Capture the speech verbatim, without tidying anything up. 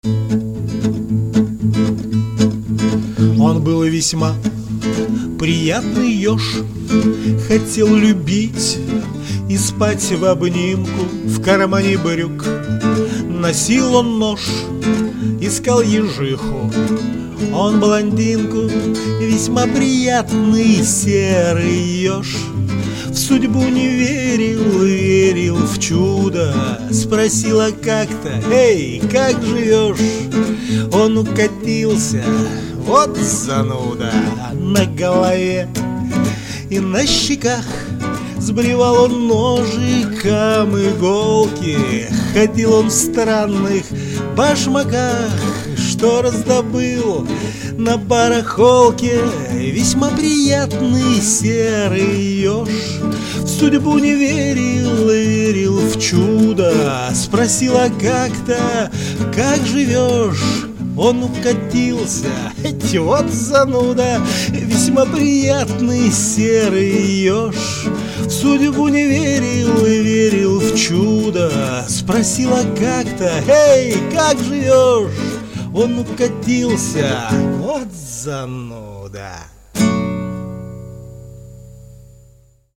Он был весьма приятный еж, хотел любить и спать в обнимку. В кармане брюк носил он нож, искал ежиху. Он блондинку, весьма приятный серый еж. В судьбу не верил, верил в чудо. Спросила как-то: эй, как живешь? Он укатился, вот зануда. На голове и на щеках сбривал он ножиком иголки. Ходил он в странных башмаках, что раздобыл на барахолке. Весьма приятный серый еж. В судьбу не верил, верил в чудо. Спросила как-то: как живешь? Он укатился, эти вот зануда. Весьма приятный серый еж. В судьбу не верил и верил в чудо. Спросила как-то: эй, как живешь? Он укатился, вот зануда.